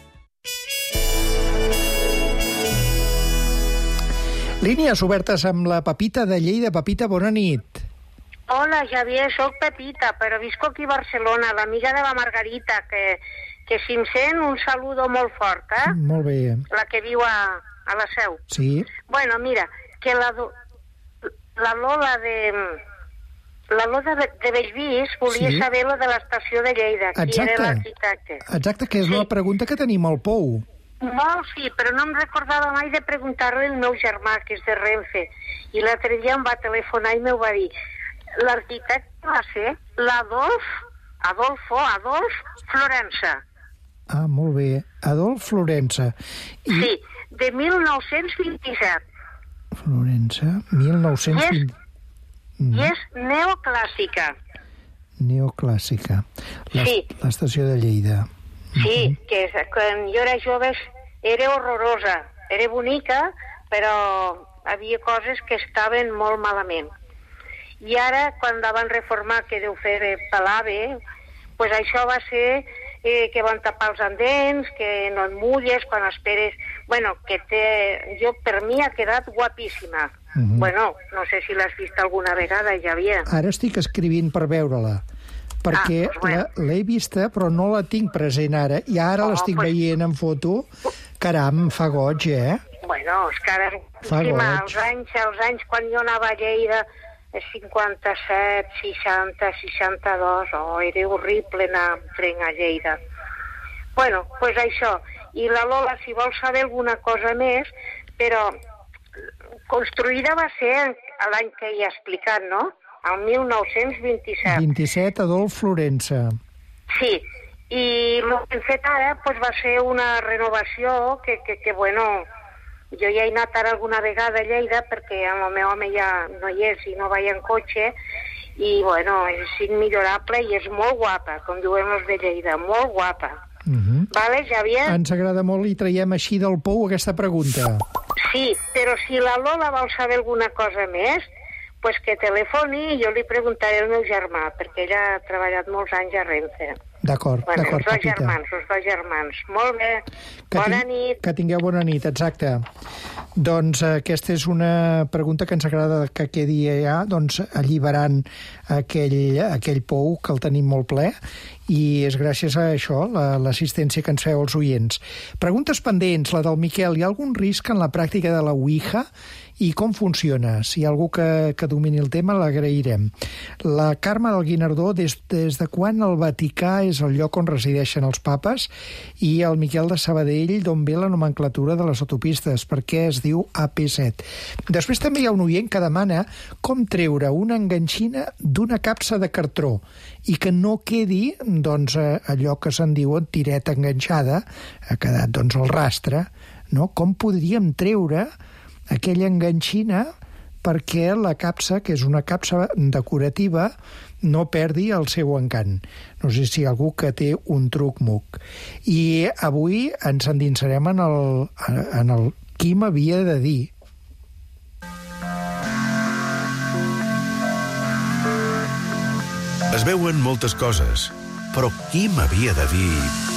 Línies obertes amb la Pepita de Lleida. Pepita, bona nit. Hola, Javier, soc Pepita, però visco aquí a Barcelona, l'amiga de la Margarita, que, que si em sent, un saludo molt fort, eh? Molt bé. La que viu a, a la Seu. Sí. Bueno, mira, que la, la Lola de... La Lola de, de Bellvís volia sí. saber lo de l'estació de Lleida, qui Exacte. era l'arquitecte. Exacte, que és sí. la pregunta que tenim al pou. Molt, sí, però no em recordava mai de preguntar-li al meu germà, que és de Renfe. I l'altre dia em va telefonar i m'ho va dir. L'arquitecte va ser l'Adolf, Adolfo, Adolf Florença. Ah, molt bé. Adolf Florença. I... Sí, de mil nou-cents vint-i-set. Florença, mil nou-cents vint... I és, mm. i és neoclàssica. Neoclàssica. Sí. L'estació de Lleida. Sí, que quan jo era jove era horrorosa, era bonica, però havia coses que estaven molt malament. I ara, quan la van reformar, que deu fer palave, pues això va ser eh, que van tapar els andens, que no et mulles quan esperes... Bueno, que té... Jo, per mi, ha quedat guapíssima. Uh-huh. Bueno, no sé si l'has vist alguna vegada, Javier. Ara estic escrivint per veure-la. Perquè ah, doncs bueno. l'he vista, però no la tinc present ara. I ara oh, l'estic pues... veient en foto. Caram, fa goig, eh? Bueno, és que ara... Fa goig. Els anys, els anys quan jo anava a Lleida, cinquanta-set, seixanta, seixanta-dos, oh, era horrible anar amb tren a Lleida. Bueno, doncs pues això. I la Lola, si vol saber alguna cosa més, però construïda va ser l'any que hi ha explicat, no? El mil nou-cents vint-i-set. vint-i-set, Adolf Florença. Sí, i el que hem fet ara pues, va ser una renovació que, que, que, bueno, jo ja he anat ara alguna vegada a Lleida perquè el meu home ja no hi és i no vaig en cotxe i, bueno, és immillorable i és molt guapa, com diuen els de Lleida, molt guapa. Uh-huh. Vale, Javier? Ens agrada molt i traiem així del pou aquesta pregunta. Sí, però si la Lola vol saber alguna cosa més, pues que telefoni i jo li preguntaré al meu germà, perquè ella ha treballat molts anys a Renfe. D'acord, bueno, d'acord, els dos Pepita. germans, els dos germans. Molt bé. Que bona ting- nit. Que tingueu bona nit, exacte. Doncs eh, aquesta és una pregunta que ens agrada que quedi ja, doncs, alliberant aquell, aquell pou, que el tenim molt ple, i és gràcies a això, la- l'assistència que ens feu els oients. Preguntes pendents, la del Miquel. Hi ha algun risc en la pràctica de la Ouija? I com funciona? Si hi ha algú que, que domini el tema, l'agrairem. La Carme del Guinardó, des, des de quan el Vaticà és el lloc on resideixen els papes? I el Miquel de Sabadell, d'on ve la nomenclatura de les autopistes? Per què es diu A P set? Després també hi ha un oient que demana com treure una enganxina d'una capsa de cartró i que no quedi, doncs, allò que se'n diu tireta enganxada, ha quedat, doncs, el rastre, no? Com podríem treure aquella enganxina perquè la capsa, que és una capsa decorativa, no perdi el seu encant. No sé si hi ha algú que té un truc-muc. I avui ens endinsarem en el, en el qui m'havia de dir. Es veuen moltes coses, però qui m'havia de dir...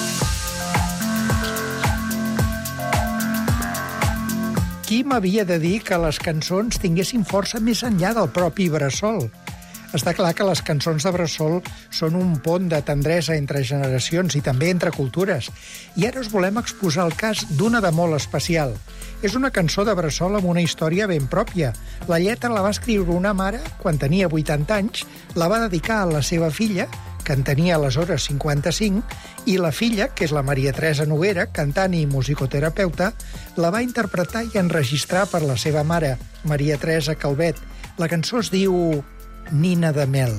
Qui m'havia de dir que les cançons tinguessin força més enllà del propi bressol? Està clar que les cançons de bressol són un pont de tendresa entre generacions i també entre cultures. I ara us volem exposar el cas d'una de molt especial. És una cançó de bressol amb una història ben pròpia. La lletra la va escriure una mare quan tenia vuitanta anys, la va dedicar a la seva filla, que en tenia aleshores cinquanta-cinc, i la filla, que és la Maria Teresa Noguera, cantant i musicoterapeuta, la va interpretar i enregistrar per la seva mare, Maria Teresa Calvet. La cançó es diu Nina de Mel.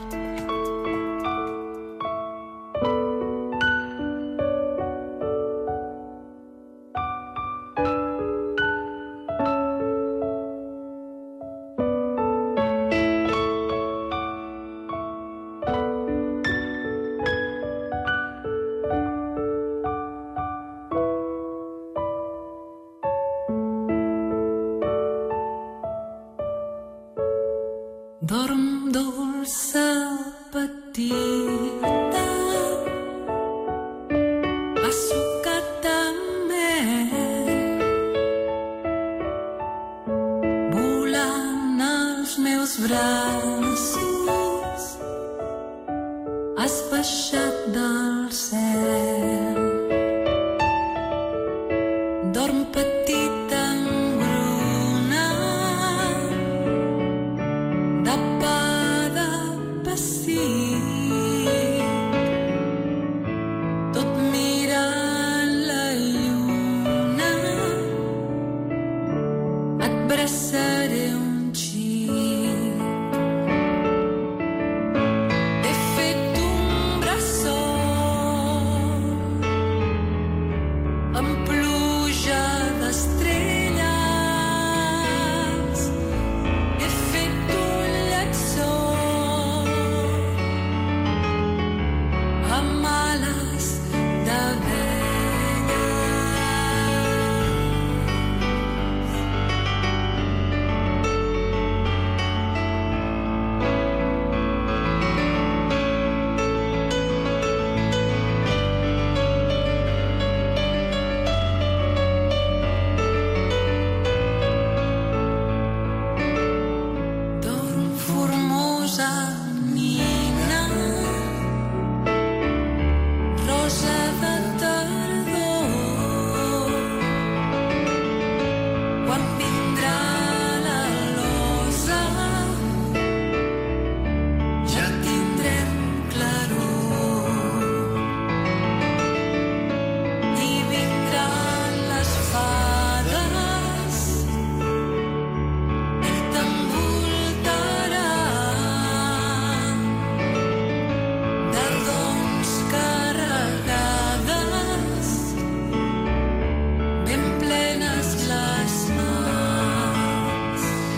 Dorm dolça petita, assucat amb mel, volant als meus braços, has baixat del cel. Dorm petita engruna, de pa de pessic, tot mirant la lluna, et braçaré un xic. He fet un bressol amb pluja d'estrelles. He fet un llençol amb ales d'abelles. Dorm formosa nina, rosa de tardor. Quan vindrà l'alosa, ja tindrem claror. I vindran les fades, ell t'envoltarà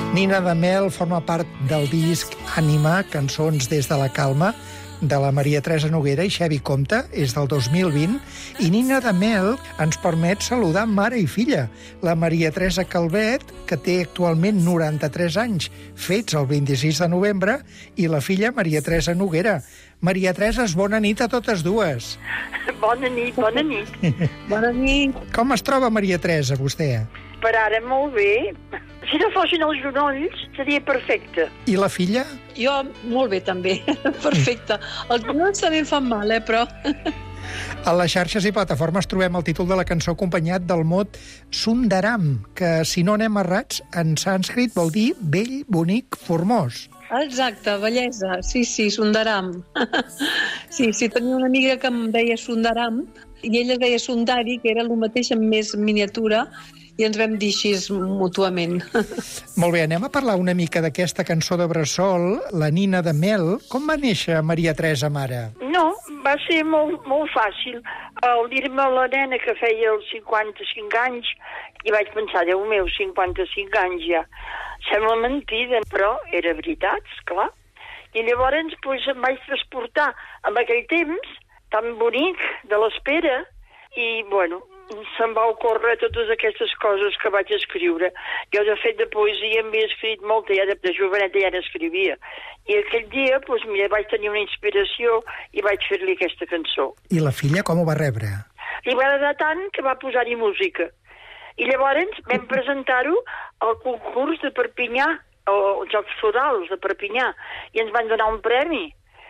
Nina de Mel forma part del disc Ànima, cançons des de la calma, de la Maria Teresa Noguera i Xevi Comte, és del dos mil vint, i Nina de Mel ens permet saludar mare i filla, la Maria Teresa Calvet, que té actualment noranta-tres anys, fets el vint-i-sis de novembre, i la filla Maria Teresa Noguera. Maria Teresa, bona nit a totes dues. Bona nit, bona nit. Bona nit. Com es troba Maria Teresa, vostè? Per ara molt bé. Si no fossin els genolls, seria perfecte. I la filla? Jo molt bé, també. Perfecte. Els genolls també fan mal, eh, però... A les xarxes i plataformes trobem el títol de la cançó acompanyat del mot Sundaram, que, si no anem errats, en sànscrit vol dir vell, bonic, formós. Exacte, bellesa. Sí, sí, Sundaram. Sí, sí, tenia una amiga que em deia Sundaram i ella deia Sundari, que era el mateix amb més miniatura, i ens vam dir així mútuament. Molt bé, anem a parlar una mica d'aquesta cançó de bressol, la Nina de Mel. Com va néixer Maria Teresa, mare? No, va ser molt, molt fàcil. Al dir-me a la nena que feia els cinquanta-cinc anys, i vaig pensar, Déu meu, cinquanta-cinc anys ja. Sembla mentida, però era veritat, esclar. I llavors pues, em vaig transportar en aquell temps tan bonic de l'espera i, bueno, se'm va ocórrer totes aquestes coses que vaig escriure. Jo, de fet, de poesia m'he escrit molta, ja de, de joveneta ja n'escrivia. I aquell dia, doncs, mira, vaig tenir una inspiració i vaig fer-li aquesta cançó. I la filla com ho va rebre? Li va agradar tant que va posar-hi música. I llavors vam presentar-ho al concurs de Perpinyà, als Jocs Florals de Perpinyà, i ens van donar un premi.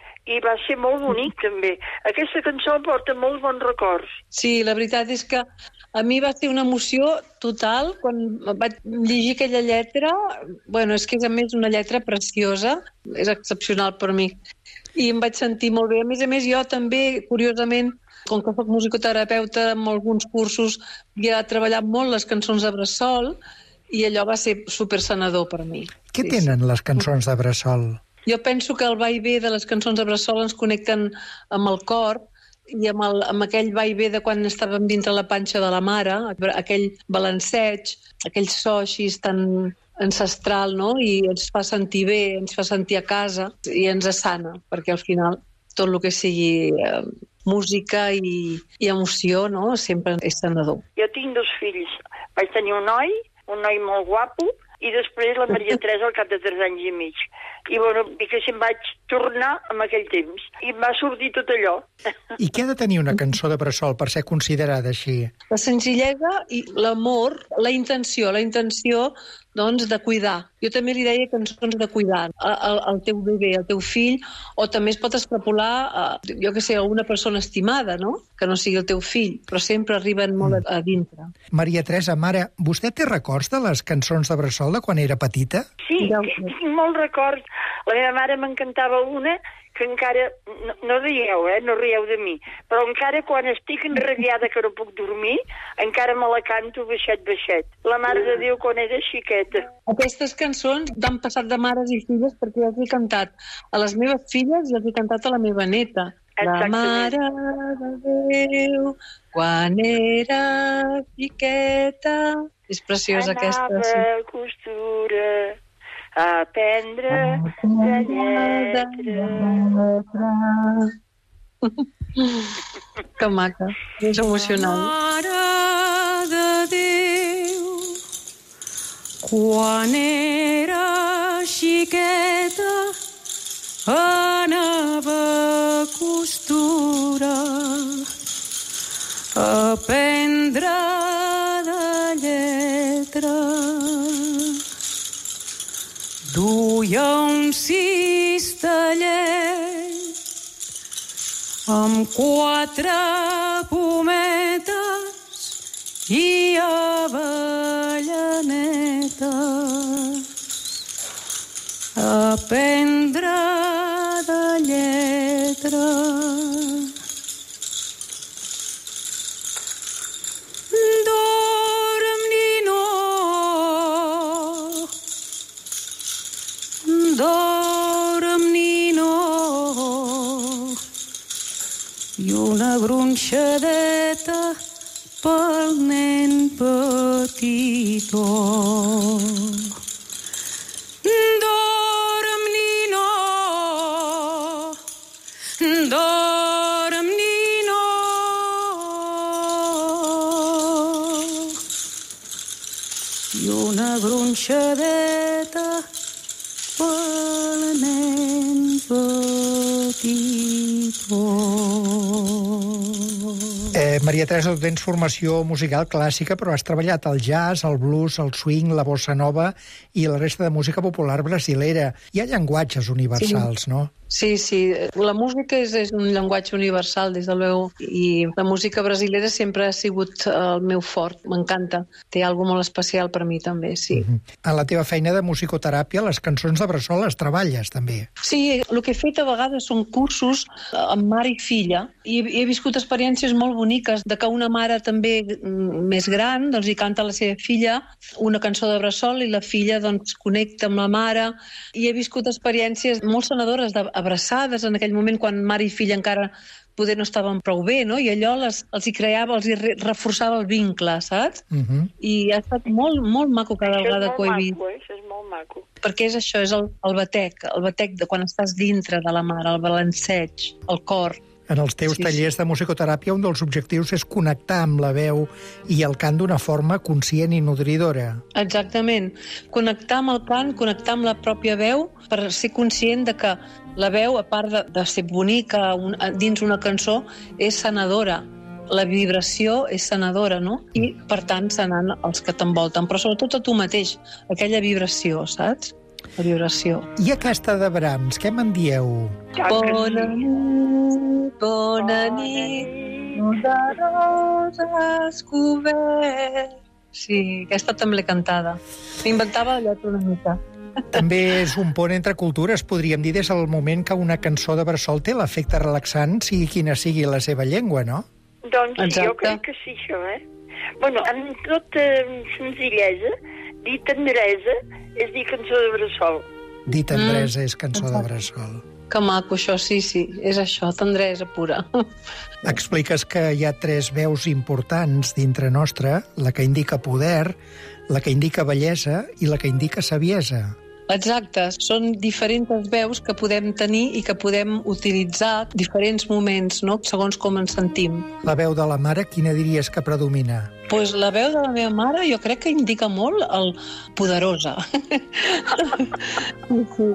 I va ser molt bonic, també. Aquesta cançó porta molts bons records. Sí, la veritat és que a mi va ser una emoció total quan vaig llegir aquella lletra. Bueno, és que és a més una lletra preciosa, és excepcional per mi. I em vaig sentir molt bé. A més a més, jo també, curiosament, com que soc musicoterapeuta, en alguns cursos ja he treballat molt les cançons de bressol i allò va ser supersanador per mi. Què tenen les cançons de bressol? Jo penso que el va i ve de les cançons de bressol ens connecten amb el cor i amb, el, amb aquell va i ve de quan estàvem dintre la panxa de la mare, aquell balanceig, aquell so així tan ancestral, no? I ens fa sentir bé, ens fa sentir a casa i ens assana, perquè al final tot el que sigui eh, música i, i emoció, no? Sempre és sanador. Jo tinc dos fills. Vaig tenir un noi, un noi molt guapo, i després la Maria Teresa al cap de tres anys i mig. I, bueno, que se'n vaig tornar en aquell temps. I em va sortir tot allò. I què ha de tenir una cançó de bressol per ser considerada així? La senzillesa i l'amor, la intenció, la intenció, doncs, de cuidar. Jo també li deia cançons de cuidar al, al teu bebè, al teu fill, o també es pot extrapolar a, jo que sé, a una persona estimada, no? Que no sigui el teu fill, però sempre arriben molt a, a dintre. Maria Teresa, mare, vostè té records de les cançons de bressol de quan era petita? Sí, tinc molt records. La meva mare m'encantava una que encara, no, no rieu, eh, no rieu de mi, però encara quan estic enrabiada que no puc dormir, encara me la canto baixet, baixet. La Mare de Déu quan era xiqueta. Aquestes cançons han passat de mares i filles perquè jo els he cantat a les meves filles i els he cantat a la meva neta. La Mare de Déu, quan era xiqueta... És preciosa aquesta. Anava a costura... a aprendre la lletra. Que maca, és emocionant. Mare de Déu, quan era xiqueta, anava a costura, a aprendre la lletra. Duia un cistellet amb quatre pometes i avellanetes a prendre de lletra. Dorm, nino, i una gronxadeta pel nen petitó. Maria Teresa, tu tens formació musical clàssica, però has treballat el jazz, el blues, el swing, la bossa nova i la resta de música popular brasilera. Hi ha llenguatges universals, sí. no? Sí, sí. La música és, és un llenguatge universal, des del meu... I la música brasilera sempre ha sigut el meu fort. M'encanta. Té alguna molt especial per mi, també, sí. Mm-hmm. En la teva feina de musicoteràpia, les cançons de bressol les treballes, també. Sí, el que he fet a vegades són cursos amb mare i filla, i he viscut experiències molt boniques de que una mare també més gran doncs, hi canta a la seva filla una cançó de bressol i la filla doncs, connecta amb la mare, i he viscut experiències molt sanadores de abraçades en aquell moment quan mare i filla encara poder no estaven prou bé, no? I allò les, els hi creava, els hi reforçava el vincle, saps? Uh-huh. I ha estat molt, molt maco cada això vegada que ho he vist. Maco, eh? Això és molt maco. Perquè és això, és el, el batec, el batec de quan estàs dintre de la mare, el balanceig, el cor. En els teus sí, tallers sí. de musicoteràpia, un dels objectius és connectar amb la veu i el cant d'una forma conscient i nodridora. Exactament. Connectar amb el cant, connectar amb la pròpia veu, per ser conscient de que la veu, a part de, de ser bonica un, dins una cançó, és sanadora. La vibració és sanadora, no? I, per tant, sanant els que t'envolten. Però sobretot a tu mateix, aquella vibració, saps? La vibració. I aquesta de Brahms, què me'n dieu? Bona nit, bona nit, de roses cobert. Sí, aquesta també l'he cantada. M'inventava la lletra una mica. També és un pont entre cultures, podríem dir, des del moment que una cançó de bressol té l'efecte relaxant, sigui quina sigui la seva llengua, no? Doncs Exacte. Jo crec que sí, això, eh? Bueno, amb tota senzillesa, dir tendresa és dir cançó de bressol. Dir tendresa mm. és cançó de bressol. Que maco, això, sí, sí. És això, tendresa pura. Expliques que hi ha tres veus importants dintre nostra, la que indica poder, la que indica bellesa i la que indica saviesa. Exacte, són diferents veus que podem tenir i que podem utilitzar en diferents moments, no? Segons com ens sentim. La veu de la mare, quina diries que predomina? Pues la veu de la meva mare jo crec que indica molt el poderosa. Sí.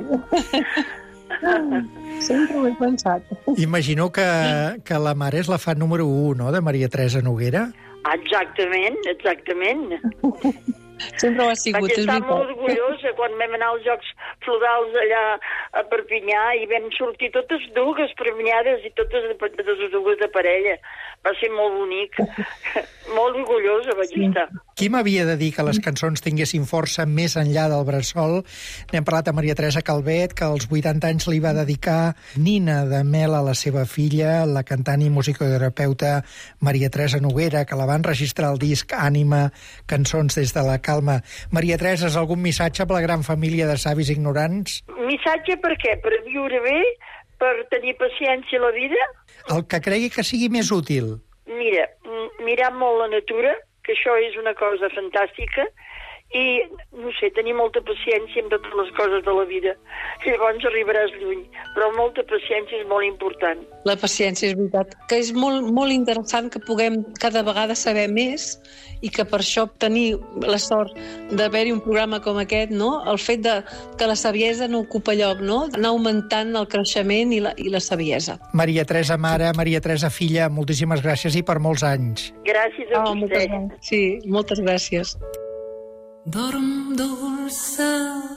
Sempre ho he pensat. Imagino que, que la mare és la fan número u, no?, de Maria Teresa Noguera. Exactament, exactament. Sempre ho ha sigut, Vaig és estar veritat. molt orgullosa quan vam anar als Jocs Florals allà a Perpinyà i vam sortir totes dues premiades i totes, totes dues de parella. Va ser molt bonic. Molt orgullosa vaig estar. Qui m'havia de dir que les cançons tinguessin força més enllà del bressol? N'hem parlat a Maria Teresa Calvet, que als vuitanta anys li va dedicar Nina de Mel a la seva filla, la cantant i musicoterapeuta Maria Teresa Noguera, que la va enregistrar al disc Ànima, cançons des de la calma. Maria Teresa, és algun missatge per la gran família de savis ignorants? Missatge per què? Per viure bé? Per tenir paciència a la vida? El que cregui que sigui més útil. Mira, mirar molt la natura, que això és una cosa fantàstica, i, no sé, tenir molta paciència amb totes les coses de la vida. Llavors arribaràs lluny, però molta paciència és molt important. La paciència, és veritat, que és molt, molt interessant que puguem cada vegada saber més i que per això tenir la sort d'haver-hi un programa com aquest, no? El fet de que la saviesa no ocupa lloc, no? Anar augmentant el creixement i la, i la saviesa. Maria Teresa mare, Maria Teresa filla, moltíssimes gràcies i per molts anys. Gràcies a oh, vostè. Moltes, sí, moltes gràcies. Dorm dolça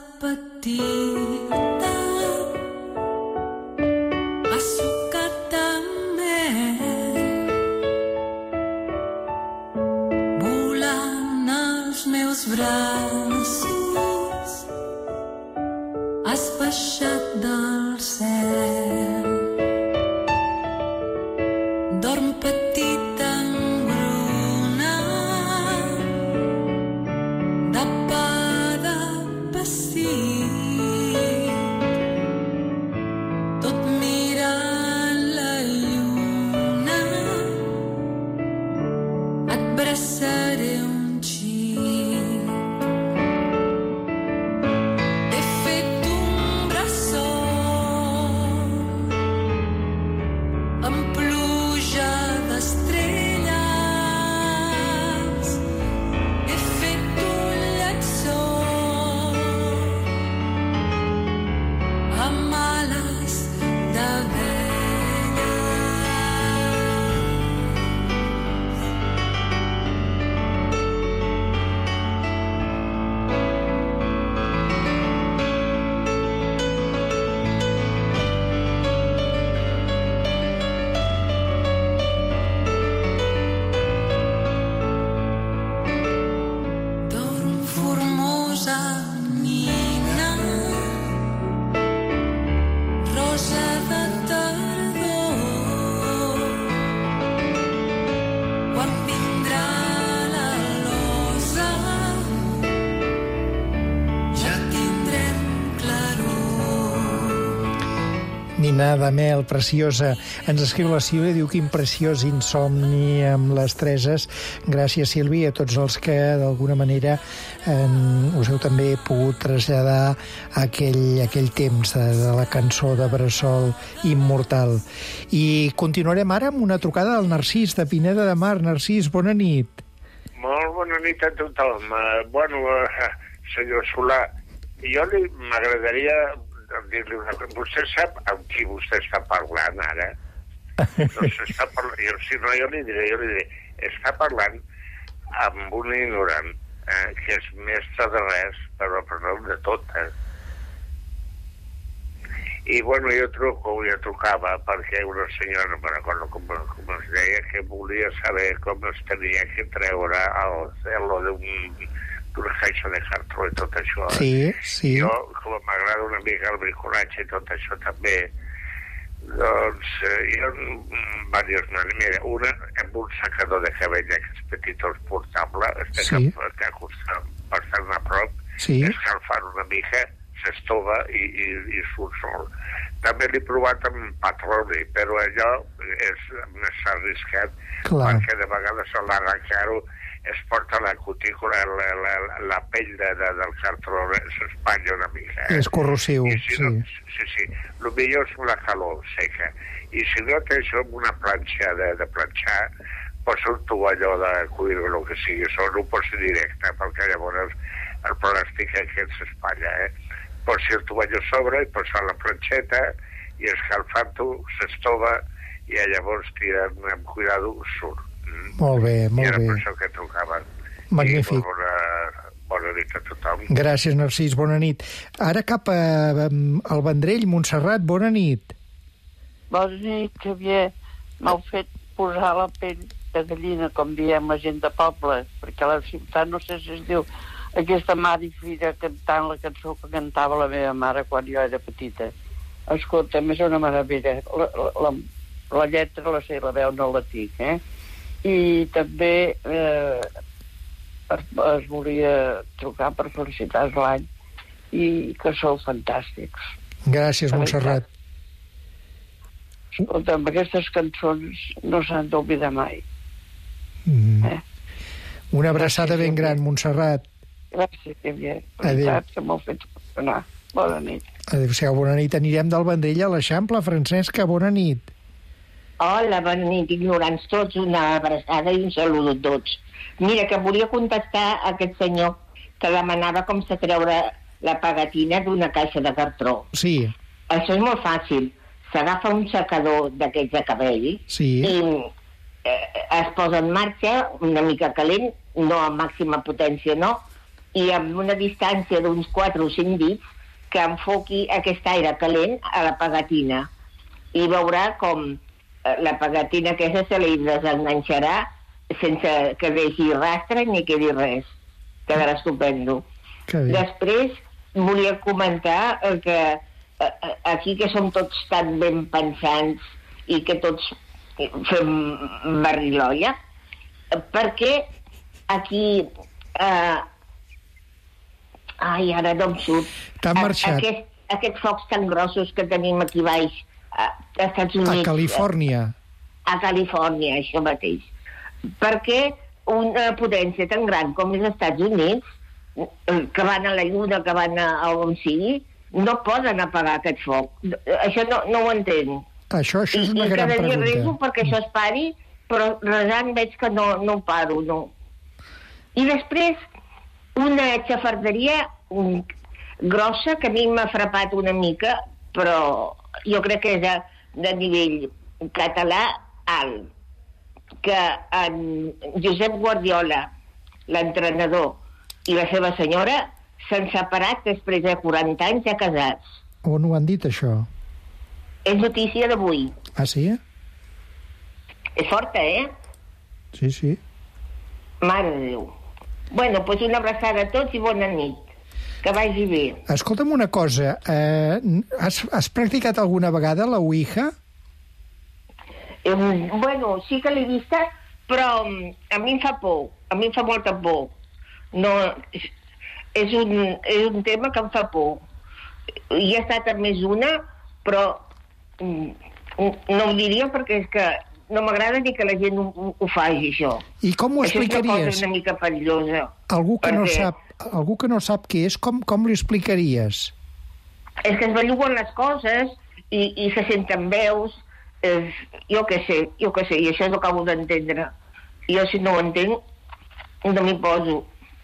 petita, assucat amb mel, volant als meus braços, has baixat del cel. Dorm petita, seré un xic. He fet un braç Nina de Mel, preciosa. Ens escriu la Sílvia, diu quin preciós insomni amb les Treses. Gràcies, Sílvia, a tots els que d'alguna manera eh, us heu també pogut traslladar aquell, aquell temps de, de la cançó de Bressol immortal. I continuarem ara amb una trucada del Narcís de Pineda de Mar. Narcís, bona nit. Molt bona nit a tothom. Uh, bueno, uh, senyor Solà, jo li m'agradaria dir-li una cosa. Vostè sap amb qui vostè està parlant ara? No s'està parlant... Jo, si no, jo li diré, jo li diré, està parlant amb un ignorant, eh, que és mestre de res, però, però no de tot, eh? I, bueno, jo truco, jo trucava perquè una senyora, no me'n recordo com, com es deia, que volia saber com es tenia que treure el celo d'un... una caixa de cartró i tot això. Sí, sí. Jo, com m'agrada una mica el bricolatge i tot això també, doncs eh, jo diverses maneres. Mira, una amb un secador de cabell d'aquests petitons portable, este sí. que, que costa bastant a prop, sí. escalfar una mica, s'estova i, i, i surt sol. També l'he provat amb patroni, però allò és més arriscat, clar, perquè de vegades a l'arrancar-ho es porta la cutícula, la, la, la pell de, de, del cartró s'espatlla una mica. Eh? És corrosiu, si sí. No, sí, sí. El millor és la calor seca. I si no té això amb una planxa de, de planxar, posa un tovalló de cuir o el que sigui, això no ho posi directe, perquè llavors el plàstic aquest s'espatlla, eh? Posi el tovalló sobre i posa la planxeta i escalfant-ho s'estova i llavors tirant amb cuidado surt. Molt bé, molt I era bé. per això que trucaven. Magnífic. I bona, bona nit a tothom. Gràcies, Narcís, bona nit. Ara cap a, al Vendrell, Montserrat, bona nit. Bona nit, Xavier. M'heu fet posar la pell de gallina, com diem la gent de poble, perquè a la ciutat no sé si es diu aquesta mare i filla cantant la cançó que cantava la meva mare quan jo era petita. Escolta, és una meravella. La, la, la, la lletra la sé, la veu no la tinc, eh? I també eh, es, es volia trucar per felicitar l'any i que sou fantàstics. Gràcies, Montserrat. Escolta, amb aquestes cançons no s'han d'oblidar mai. Mm. Eh? Una abraçada Gràcies, ben gran, Montserrat. Gràcies, Xavier. Adéu. Que m'heu fet anar. Bona nit. Adéu-siau, bona nit. Anirem del Vendrell a l'Eixample. Francesca, bona nit. Hola, bona nit, ignorants tots, una abraçada i un saludo a tots. Mira, que volia contestar a aquest senyor que demanava com se treure la pagatina d'una caixa de cartró. Sí. Això és molt fàcil. S'agafa un secador d'aquests de cabell sí. i eh, es posa en marxa una mica calent, no a màxima potència, no, i amb una distància d'uns quatre o cinc dits que enfoqui aquest aire calent a la pagatina. I veurà com la pagatina aquesta se li desenganxarà sense que deixi rastre ni quedi res. Quedarà estupendo. Després volia comentar que aquí que som tots tan ben pensants i que tots fem barrilolla, perquè aquí eh, ai, ara no em surt. T'han marxat. Aquest, aquests focs tan grossos que tenim aquí baix a Estats Units. A Califòrnia. A Califòrnia, això mateix. Perquè una potència tan gran com els Estats Units, que van a la Lluna, que van a, a on sigui, no poden apagar aquest foc. Això no, no ho entenc. Això, això és una I, gran pregunta. I cada dia pregunta. rezo perquè això es pari, però resant veig que no, no ho paro, no. I després, una xafarderia un, grossa que a mi m'ha frapat una mica, però jo crec que és de, de nivell català alt, que en Josep Guardiola, l'entrenador, i la seva senyora s'han separat després de quaranta anys de casats. On ho han dit, això? És notícia d'avui. Ah, sí? És forta, eh? Sí, sí. Mare de Déu. Bueno, doncs una abraçada a tots i bona nit. Que vagi bé. Escolta'm una cosa. Eh, has, has practicat alguna vegada la Ouija? Eh, bueno, sí que l'he vista, però a mi em fa por. A mi em fa molta por. No, és un, és un tema que em fa por. Hi ha estat a més una, però no ho diria perquè és que no m'agrada ni que la gent ho, ho faci, això. I com ho explicaries? Això és una cosa una mica perillosa. Algú que, perquè... no sap, algú que no sap què és, com, com li explicaries? És que es belluguen les coses i, i se senten veus, eh, jo què sé, jo què sé, i això no acabo d'entendre. Jo, si no ho entenc, no m'hi poso.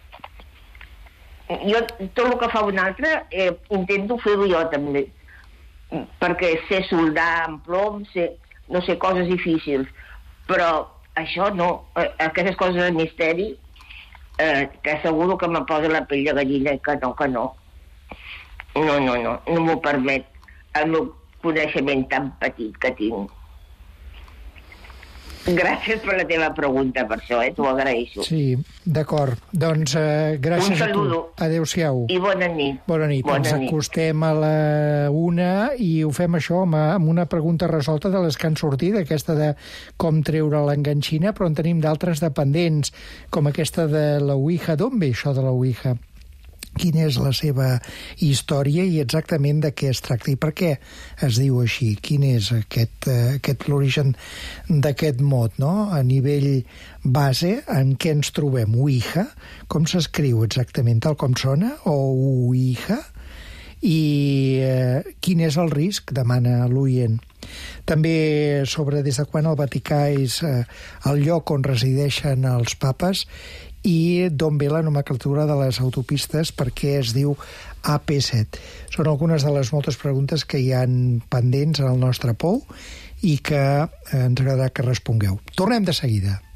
Jo, tot el que fa un altre, eh, intento fer-ho jo també, perquè sé soldar amb plom, sé, no sé, coses difícils, però això no, aquestes coses de misteri, eh, t'asseguro que me posa la pell de gallina, que no, que no. No, no, no, no m'ho permet el meu coneixement tan petit que tinc. Gràcies per la teva pregunta, per això, eh? T'ho agraeixo. Sí, d'acord. Doncs eh, gràcies Un saludo. a tu. Adéu-siau. I bona nit. Bona nit. Bona Ens nit. acostem a la una i ho fem això amb, amb una pregunta resolta de les que han sortit, aquesta de com treure l'enganxina, però en tenim d'altres dependents, com aquesta de la Ouija. D'on ve això de la Ouija? Quina és la seva història i exactament de què es tracta i per què es diu així? Quin és aquest, eh, aquest l'origen d'aquest mot, no? A nivell base, en què ens trobem? Ouija? Com s'escriu exactament? Tal com sona? O Ouija? I eh, quin és el risc? Demana l'oient. També sobre des de quan el Vaticà és eh, el lloc on resideixen els papes i d'on ve la nomenclatura de les autopistes, perquè es diu A P set. Són algunes de les moltes preguntes que hi han pendents en el nostre pou i que ens agradarà que respongueu. Tornem de seguida.